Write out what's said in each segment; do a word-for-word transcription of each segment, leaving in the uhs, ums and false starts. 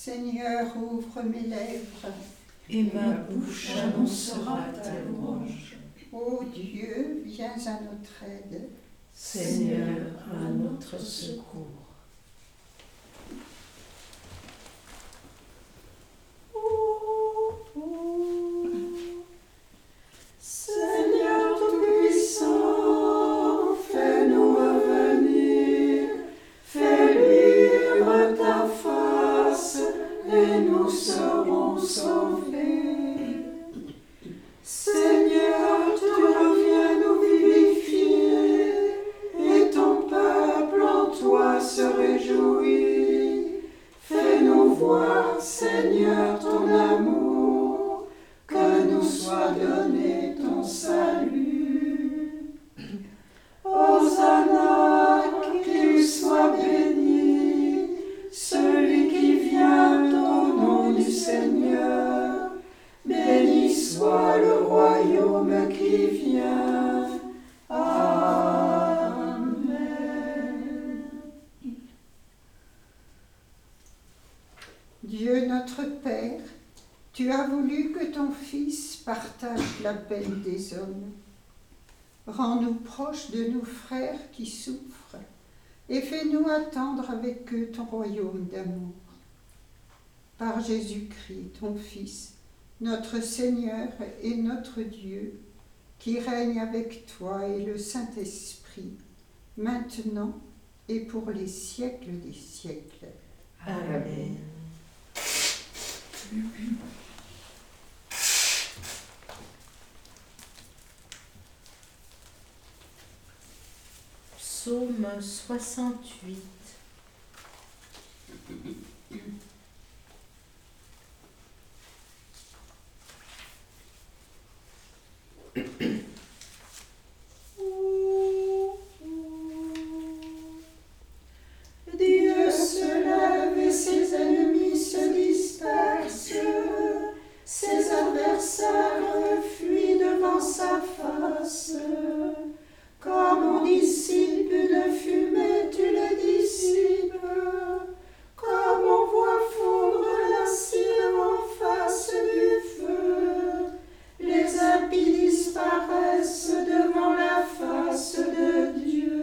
Seigneur, ouvre mes lèvres, et ma bouche annoncera ta louange. Ô Dieu, viens à notre aide. Seigneur, à notre secours. Seigneur Tout-Puissant, fais-nous revenir, fais luire ta face, et nous serons sauvés. Seigneur, tu reviens nous vivifier, et ton peuple en toi se réjouit. Fais-nous voir, Seigneur, ton amour, que nous soit donné ton salut. Hosanna, qu'il soit béni, celui qui vient au nom du Seigneur. Béni soit le royaume qui vient. Amen. Dieu notre Père, tu as voulu que ton Fils partage la peine des hommes. Rends-nous proches de nos frères qui souffrent et fais-nous attendre avec eux ton royaume d'amour. Par Jésus-Christ, ton Fils, notre Seigneur et notre Dieu, qui règne avec toi et le Saint-Esprit, maintenant et pour les siècles des siècles. Amen. Psaume soixante-huit. Dieu se lève et ses ennemis se dispersent, ses adversaires fuient devant sa face. Comme on dissipe une fumée, tu les dissipes, comme on voit fondre la cire en face du feu. Les impies disparaissent devant la face de Dieu.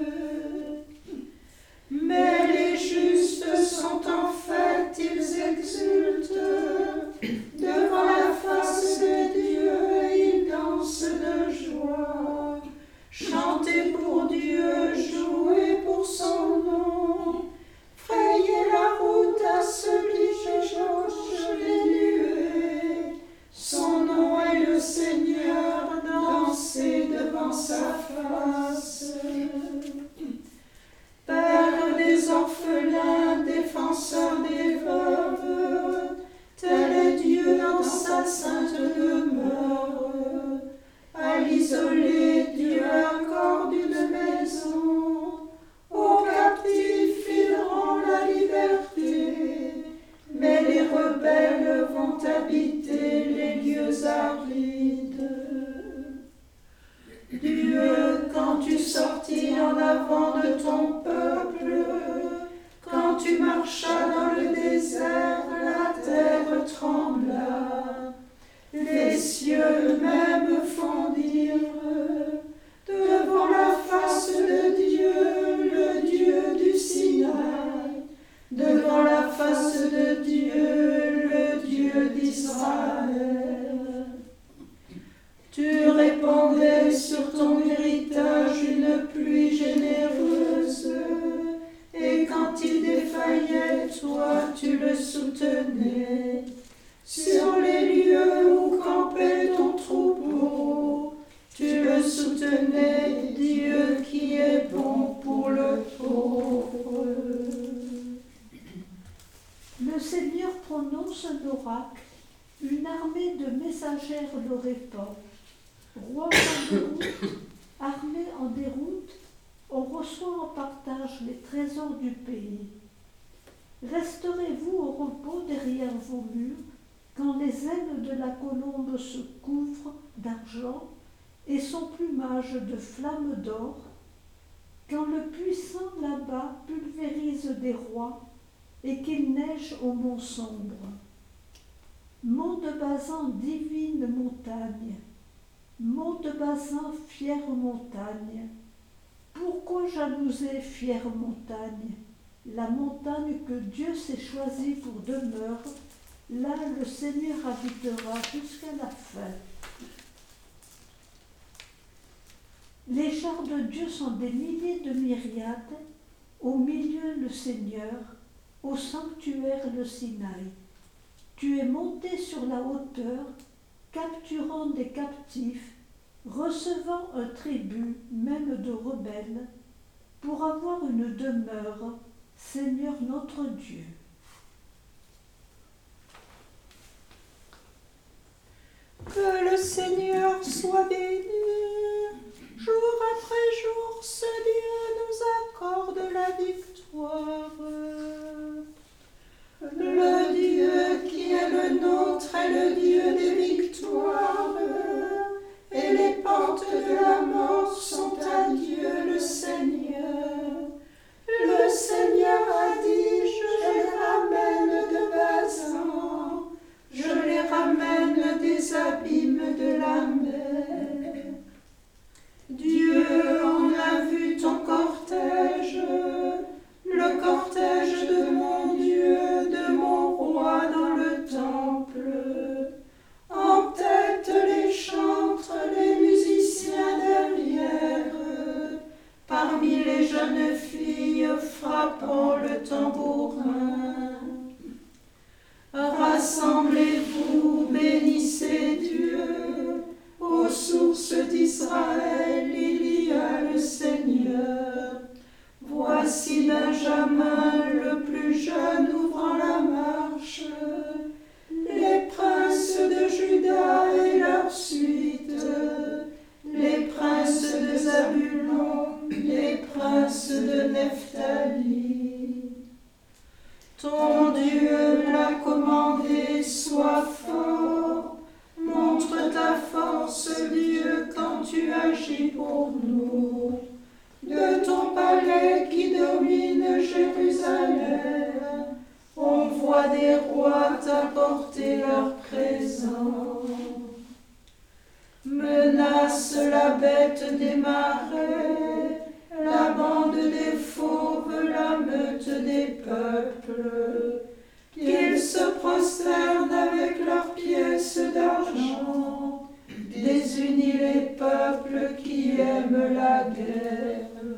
Mais les justes sont en fête, ils exultent devant la face de Dieu, ils dansent de joie. Chantez pour Dieu, jouez pour son nom, frayez la route à celui qui jauge les nuées. Son nom est le Seigneur, dansez devant sa face. Père des orphelins, défenseur des veuves, tel est Dieu dans sa sainte demeure. À l'isolé, Dieu accorde une maison, aux captifs il rend la liberté, mais les rebelles vont habiter les lieux arides. Dieu, quand tu sortis en avant de ton peuple, quand tu marchas dans le désert, la terre trembla, les cieux eux-mêmes fondirent devant la face de Dieu, le Dieu du Sinaï, devant la face de Dieu, le Dieu d'Israël. Tu répandais sur ton héritage une pluie généreuse, et quand il défaillait, toi tu le soutenais. Sur les lieux où campait ton troupeau, tu le soutenais, Dieu qui est bon pour le pauvre. Le Seigneur prononce un oracle, une armée de messagères le répand. Roi en déroute, armée en déroute, on reçoit en partage les trésors du pays. Resterez-vous au repos derrière vos murs, quand les ailes de la colombe se couvrent d'argent et son plumage de flammes d'or, quand le puissant là-bas pulvérise des rois et qu'il neige au mont sombre. Mont de Bazan, divine montagne, mont de Bazan, fière montagne, pourquoi jalouser, fière montagne, la montagne que Dieu s'est choisie pour demeure, là le Seigneur habitera jusqu'à la fin. Les chars de Dieu sont des milliers de myriades, au milieu le Seigneur, au sanctuaire le Sinaï. Tu es monté sur la hauteur, capturant des captifs, recevant un tribut, même de rebelles, pour avoir une demeure, Seigneur notre Dieu. Que le Seigneur soit béni. Jour après jour, ce Dieu nous accorde la victoire. Le Dieu qui est le nôtre est le Dieu des victoires. Et les portes de la mort sont à Dieu le Seigneur. Le Seigneur a dit, je les ramène de Bazan, je les ramène des abîmes de la mer. Dieu, on a vu ton cortège, le cortège de mon Dieu, de mon roi dans le temple. En tête les chantres, les musiciens derrière, parmi les jeunes filles frappant le tambourin. Rassemblez-vous, bénissez Dieu, aux sources d'Israël, il y a le Seigneur. Voici Benjamin, le plus jeune, ouvrant la marche. Les princes de Juda et leur suite, les princes de Zabulon, les princes de Nephtali. Ton Dieu l'a commandé, sois fort, montre ta force, Dieu, quand tu agis pour nous. De ton palais qui domine Jérusalem, on voit des rois t'apporter leur présent. Menace la bête des marais, la bande des fauves, la meute des peuples, qu'ils se prosternent avec leurs pièces d'argent, désunis les peuples qui aiment la guerre.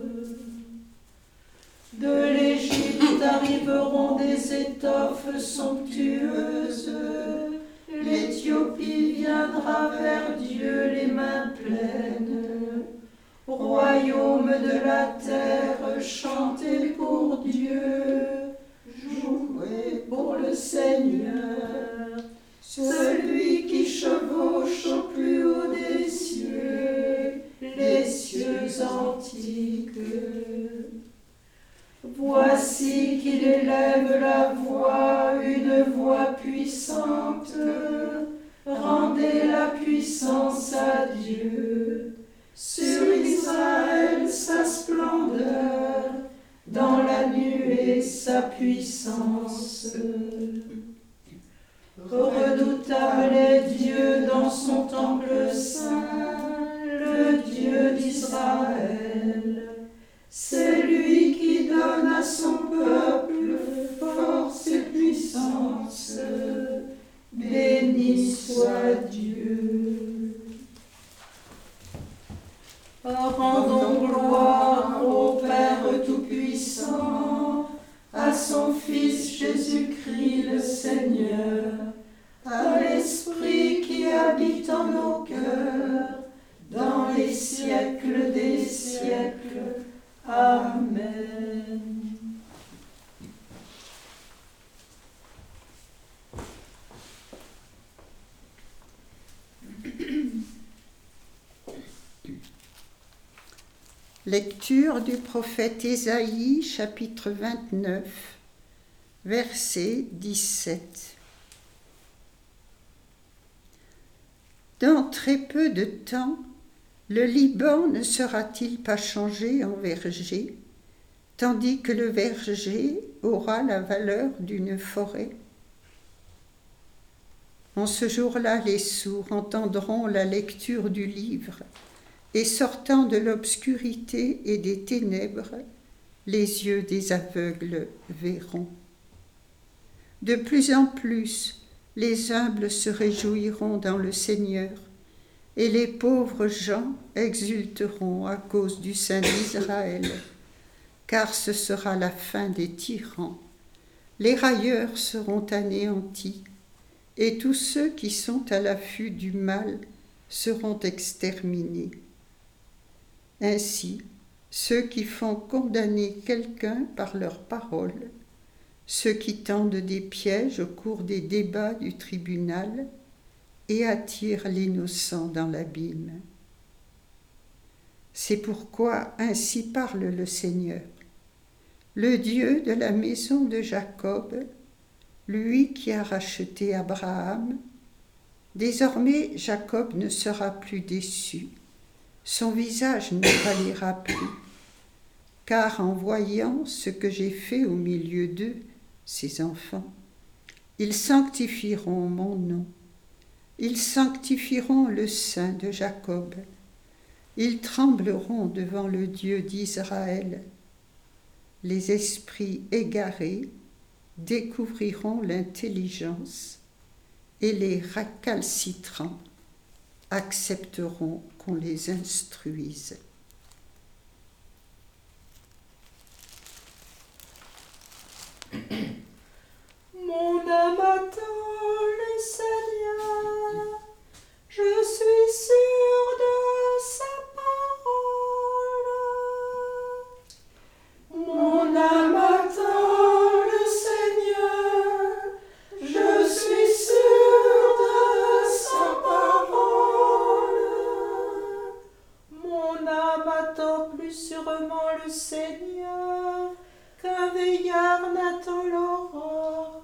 De l'Égypte arriveront des étoffes somptueuses, l'Éthiopie viendra vers Dieu les mains pleines. Royaume de la terre, chantez pour Dieu, jouez pour le Seigneur, celui qui chevauche au plus haut des cieux, les cieux antiques. Voici qu'il élève la voix, une voix puissante, rendez la puissance à Dieu. Sur Israël sa splendeur, dans la nuée sa puissance. Redoutable est Dieu dans son temple saint, le Dieu d'Israël. C'est lui qui donne à son peuple force et puissance. Béni soit Dieu. Rendons gloire au Père Tout-Puissant, à son Fils Jésus-Christ le Seigneur, à l'Esprit qui habite en nos cœurs, dans les siècles des siècles. Amen. Lecture du prophète Ésaïe, chapitre vingt-neuf, verset dix-sept. Dans très peu de temps, le Liban ne sera-t-il pas changé en verger, tandis que le verger aura la valeur d'une forêt. En ce jour-là, les sourds entendront la lecture du livre, et sortant de l'obscurité et des ténèbres, les yeux des aveugles verront. De plus en plus, les humbles se réjouiront dans le Seigneur, et les pauvres gens exulteront à cause du Saint d'Israël, car ce sera la fin des tyrans. Les railleurs seront anéantis, et tous ceux qui sont à l'affût du mal seront exterminés. Ainsi, ceux qui font condamner quelqu'un par leurs paroles, ceux qui tendent des pièges au cours des débats du tribunal et attirent l'innocent dans l'abîme. C'est pourquoi ainsi parle le Seigneur, le Dieu de la maison de Jacob, lui qui a racheté Abraham. Désormais Jacob ne sera plus déçu, son visage ne pâlira plus, car en voyant ce que j'ai fait au milieu d'eux, ses enfants, ils sanctifieront mon nom, ils sanctifieront le Saint de Jacob, ils trembleront devant le Dieu d'Israël. Les esprits égarés découvriront l'intelligence, et les récalcitrants accepteront qu'on les instruise. Mon âme attend le Seigneur, je suis sûre de sa parole. Mon âme attend le Seigneur, je suis sûre de sa parole. Mon âme attend plus sûrement le Seigneur qu'un veillard n'attend l'aurore.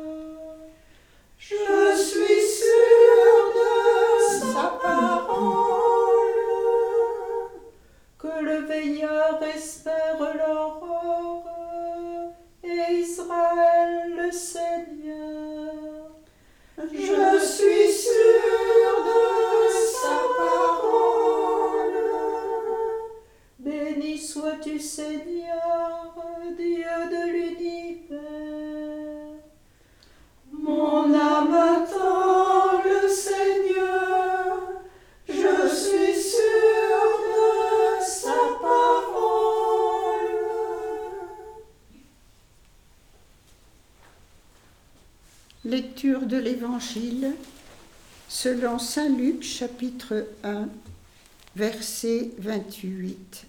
Je suis sûre de sa parole, que le veillard espère l'aurore, et Israël le Seigneur. Je suis sûre de sa parole. Béni sois-tu, Seigneur, Dieu de l'univers. Mon âme attend le Seigneur, je suis sûre de sa parole. Lecture de l'Évangile selon saint Luc, chapitre un, verset vingt-huit.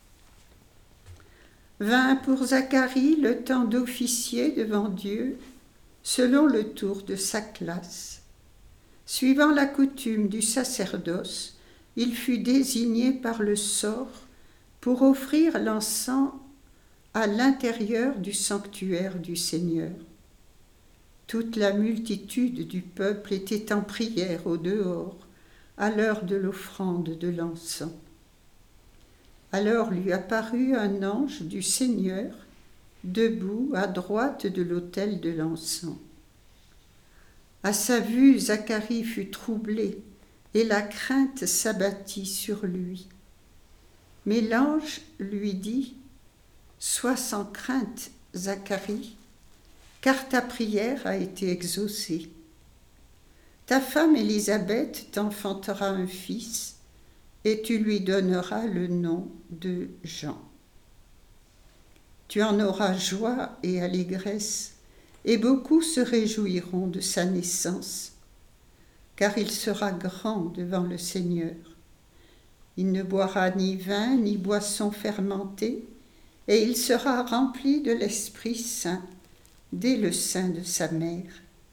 Vint pour Zacharie le temps d'officier devant Dieu, selon le tour de sa classe. Suivant la coutume du sacerdoce, il fut désigné par le sort pour offrir l'encens à l'intérieur du sanctuaire du Seigneur. Toute la multitude du peuple était en prière au dehors, à l'heure de l'offrande de l'encens. Alors lui apparut un ange du Seigneur, debout à droite de l'autel de l'encens. À sa vue, Zacharie fut troublé, et la crainte s'abattit sur lui. Mais l'ange lui dit : « Sois sans crainte, Zacharie, car ta prière a été exaucée. Ta femme Élisabeth t'enfantera un fils, et tu lui donneras le nom de Jean. Tu en auras joie et allégresse, et beaucoup se réjouiront de sa naissance, car il sera grand devant le Seigneur. Il ne boira ni vin ni boisson fermentée, et il sera rempli de l'Esprit Saint dès le sein de sa mère.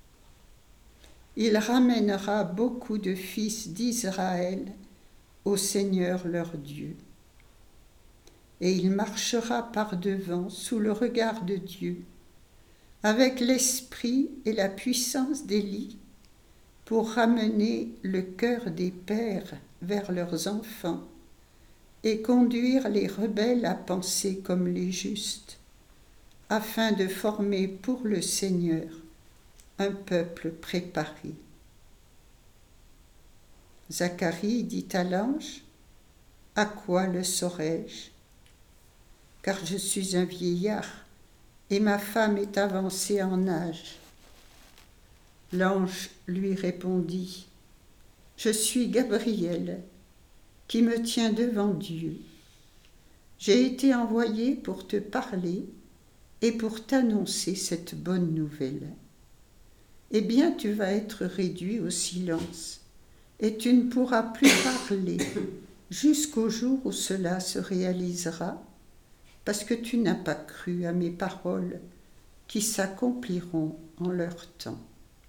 Il ramènera beaucoup de fils d'Israël au Seigneur leur Dieu. Et il marchera par devant sous le regard de Dieu, avec l'esprit et la puissance d'Élie, pour ramener le cœur des pères vers leurs enfants et conduire les rebelles à penser comme les justes, afin de former pour le Seigneur un peuple préparé. Zacharie dit à l'ange, « À quoi le saurai-je ? Car je suis un vieillard, et ma femme est avancée en âge. » L'ange lui répondit, « Je suis Gabriel, qui me tient devant Dieu. J'ai été envoyé pour te parler et pour t'annoncer cette bonne nouvelle. Eh bien, tu vas être réduit au silence, et tu ne pourras plus parler jusqu'au jour où cela se réalisera, parce que tu n'as pas cru à mes paroles qui s'accompliront en leur temps. »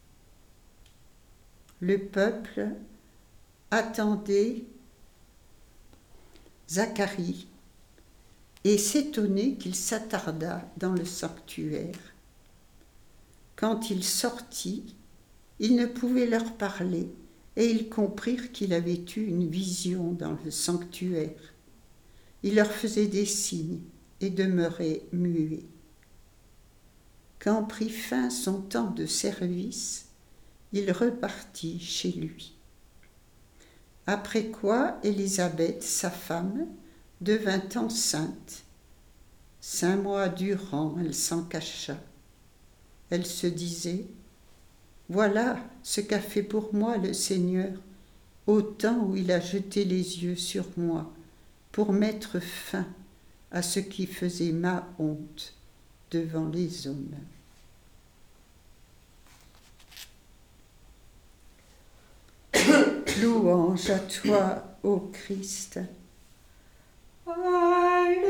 Le peuple attendait Zacharie et s'étonnait qu'il s'attardât dans le sanctuaire. Quand il sortit, il ne pouvait leur parler et ils comprirent qu'il avait eu une vision dans le sanctuaire. Il leur faisait des signes et demeurait muet. Quand prit fin son temps de service, il repartit chez lui. Après quoi, Élisabeth, sa femme, devint enceinte. Cinq mois durant, elle s'en cacha. Elle se disait, « Voilà ce qu'a fait pour moi le Seigneur, au temps où il a jeté les yeux sur moi, pour mettre fin à ce qui faisait ma honte devant les hommes. » Louange à toi, ô Christ. Alléluia,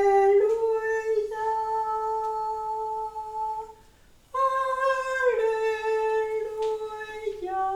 Alléluia,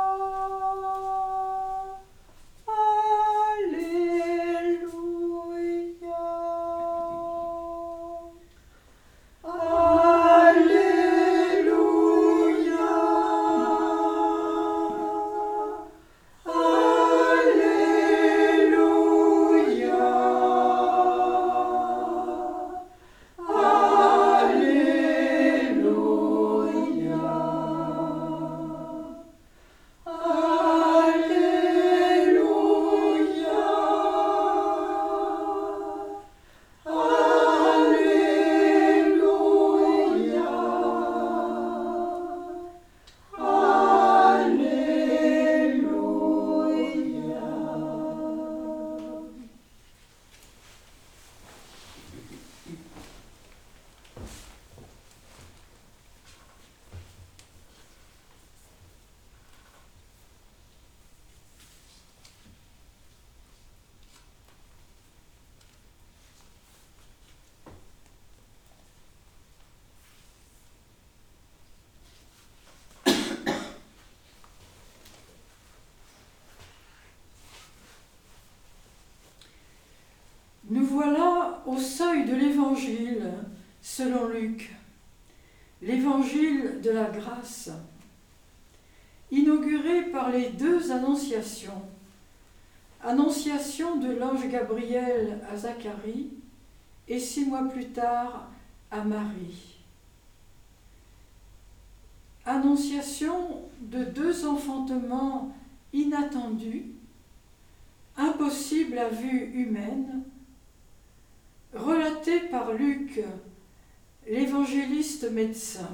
Nous voilà au seuil de l'Évangile selon Luc, l'Évangile de la grâce, inauguré par les deux annonciations, annonciation de l'ange Gabriel à Zacharie et six mois plus tard à Marie. Annonciation de deux enfantements inattendus, impossibles à vue humaine, relaté par Luc, l'évangéliste médecin.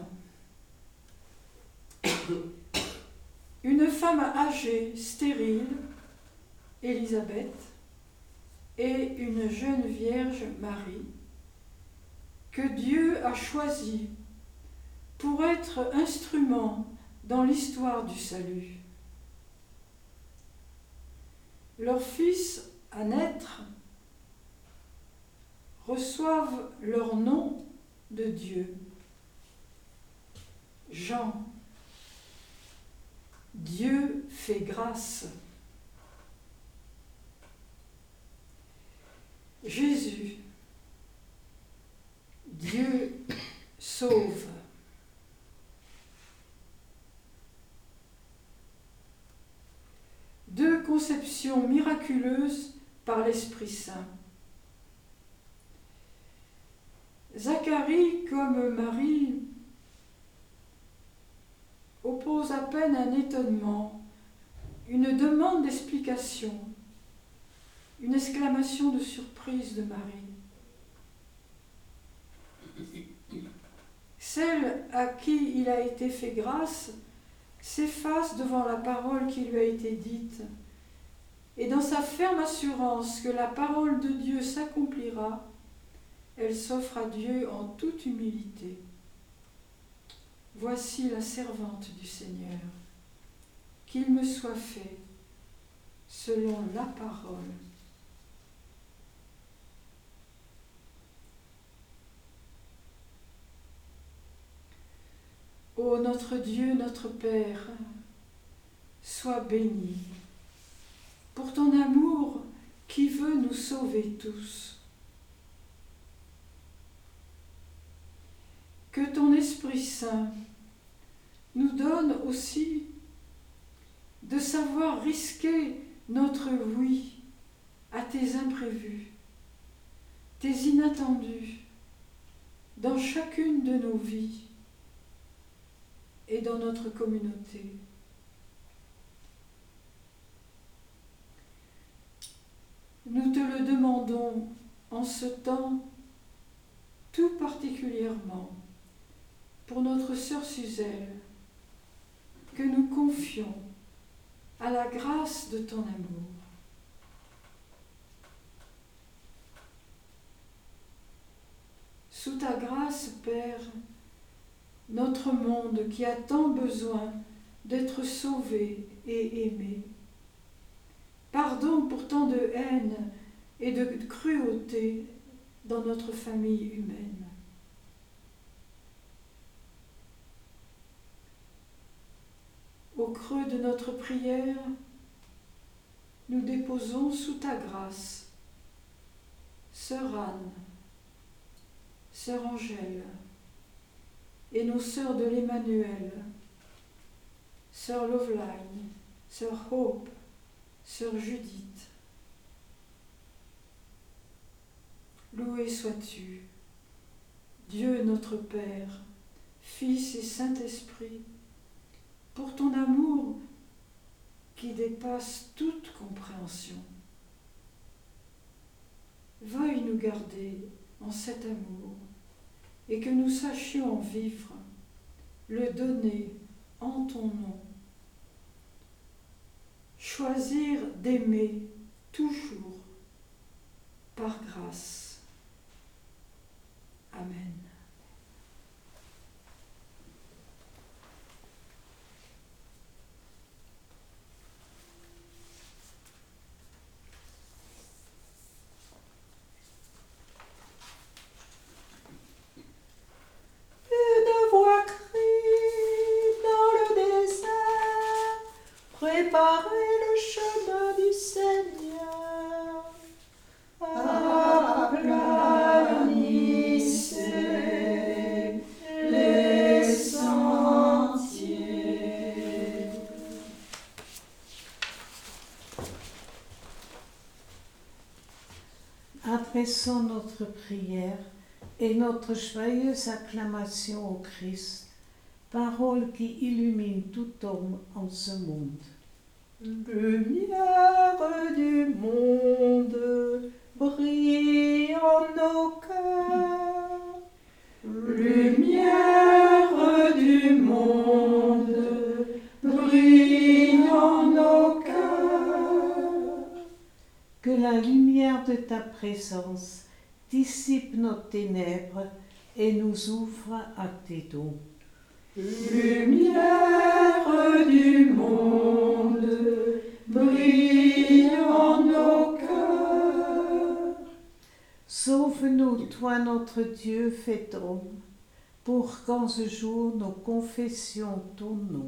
Une femme âgée, stérile, Élisabeth, et une jeune vierge, Marie, que Dieu a choisie pour être instrument dans l'histoire du salut. Leurs fils à naître reçoivent leur nom de Dieu. Jean, Dieu fait grâce. Jésus, Dieu sauve. Deux conceptions miraculeuses par l'Esprit Saint. Zacharie, comme Marie, oppose à peine un étonnement, une demande d'explication, une exclamation de surprise de Marie. Celle à qui il a été fait grâce s'efface devant la parole qui lui a été dite, et dans sa ferme assurance que la parole de Dieu s'accomplira, elle s'offre à Dieu en toute humilité. Voici la servante du Seigneur, qu'il me soit fait selon la parole. Ô notre Dieu, notre Père, sois béni pour ton amour qui veut nous sauver tous. Que ton Esprit Saint nous donne aussi de savoir risquer notre oui à tes imprévus, tes inattendus, dans chacune de nos vies et dans notre communauté. Nous te le demandons en ce temps tout particulièrement pour notre sœur Suzelle, que nous confions à la grâce de ton amour. Sous ta grâce, Père, notre monde qui a tant besoin d'être sauvé et aimé. Pardon pour tant de haine et de cruauté dans notre famille humaine. Au creux de notre prière, nous déposons sous ta grâce Sœur Anne, Sœur Angèle et nos sœurs de l'Emmanuel, Sœur Loveline, Sœur Hope, Sœur Judith. Loué sois-tu, Dieu notre Père, Fils et Saint-Esprit, pour ton amour qui dépasse toute compréhension. Veuille nous garder en cet amour et que nous sachions en vivre, le donner en ton nom. Choisir d'aimer toujours par grâce. Amen. Préparez le chemin du Seigneur, aplanissez les sentiers. Adressons notre prière et notre joyeuse acclamation au Christ, parole qui illumine tout homme en ce monde. Lumière du monde, brille en nos cœurs. Lumière du monde, brille en nos cœurs. Que la lumière de ta présence dissipe nos ténèbres et nous ouvre à tes dons. Lumière du monde, brille en nos cœurs. Sauve-nous, toi notre Dieu fait homme, pour qu'en ce jour nous confessions ton nom.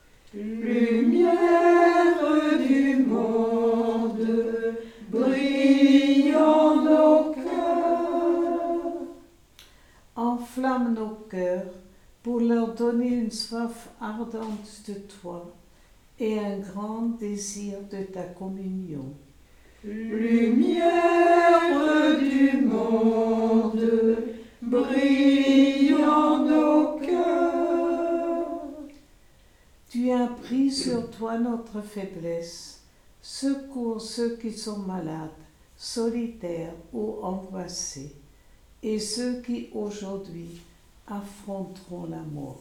Lumière du monde, brille en nos cœurs. Enflamme nos cœurs pour leur donner une soif ardente de toi et un grand désir de ta communion. Lumière du monde, brille en nos cœurs. Tu as pris sur toi notre faiblesse. Secours ceux qui sont malades, solitaires ou angoissés, et ceux qui aujourd'hui affronteront la mort.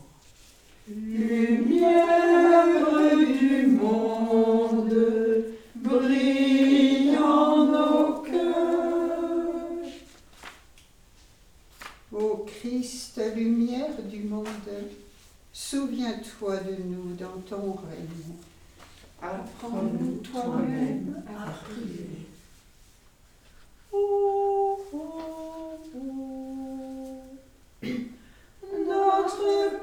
Lumière du monde, brille en nos cœurs. Ô Christ, lumière du monde, souviens-toi de nous dans ton règne. Apprends-nous toi-même à prier. Notre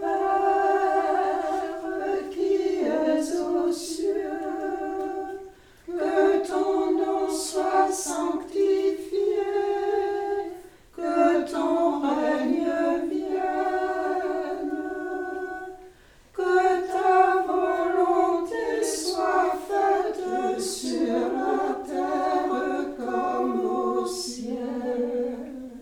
Père qui es aux cieux, que ton nom soit sanctifié, que ton règne vienne, que ta volonté soit faite sur la terre comme au ciel.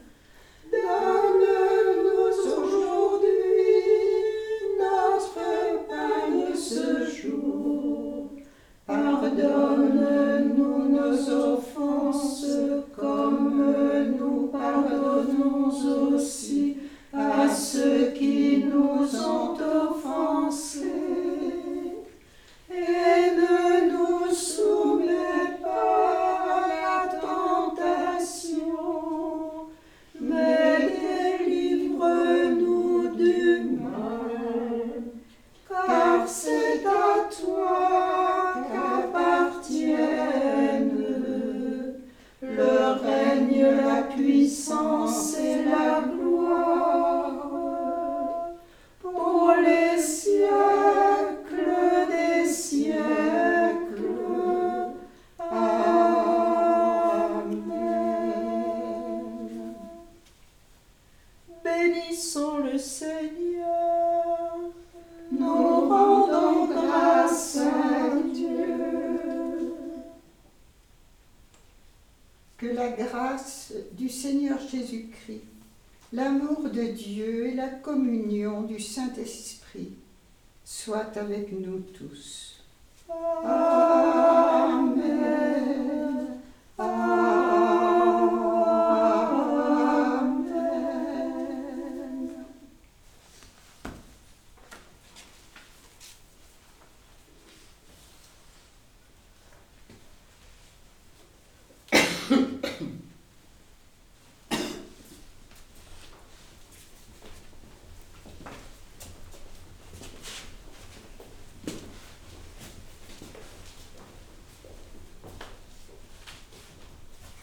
Donne-nous aujourd'hui notre pain de ce jour. Pardonne-nous nos offenses comme nous pardonnons aussi à ceux qui nous ont offensés. Et ne nous soumets pas à la tentation, mais délivre-nous du mal, car c'est à toi qu'appartiennent le règne, la puissance et la gloire, pour les siècles des siècles. Amen. Bénissons le Seigneur, nous rendons grâce à Dieu. Que la grâce du Seigneur Jésus-Christ, l'amour de Dieu et la communion du Saint-Esprit soient avec nous tous. Amen.